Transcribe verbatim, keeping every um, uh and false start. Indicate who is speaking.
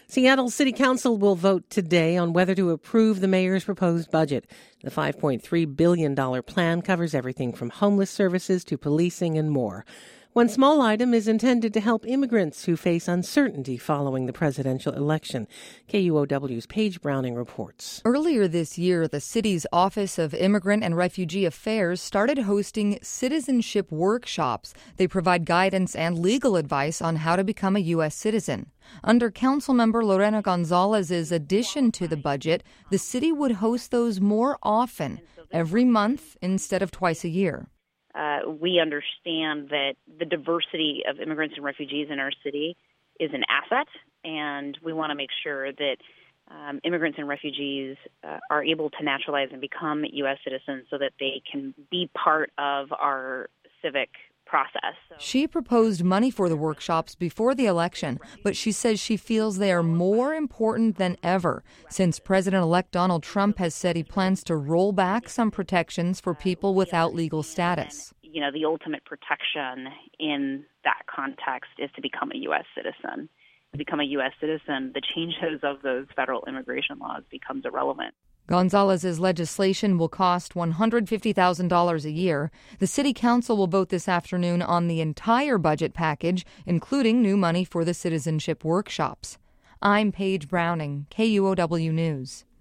Speaker 1: Seattle City Council will vote today on whether to approve the mayor's proposed budget. The five point three billion dollars plan covers everything from homeless services to policing and more. One small item is intended to help immigrants who face uncertainty following the presidential election. K U O W's Paige Browning reports.
Speaker 2: Earlier this year, the city's Office of Immigrant and Refugee Affairs started hosting citizenship workshops. They provide guidance and legal advice on how to become a U S citizen. Under Councilmember Lorena Gonzalez's addition to the budget, the city would host those more often, every month instead of twice a year.
Speaker 3: Uh, we understand that the diversity of immigrants and refugees in our city is an asset, and we want to make sure that um, immigrants and refugees uh, are able to naturalize and become U S citizens so that they can be part of our civic process. So.
Speaker 2: She proposed money for the workshops before the election, but she says she feels they are more important than ever since President-elect Donald Trump has said he plans to roll back some protections for people without legal status.
Speaker 3: You know, the ultimate protection in that context is to become a U S citizen. To become a U S citizen, the changes of those federal immigration laws becomes irrelevant.
Speaker 2: Gonzalez's legislation will cost one hundred fifty thousand dollars a year. The city council will vote this afternoon on the entire budget package, including new money for the citizenship workshops. I'm Paige Browning, K U O W News.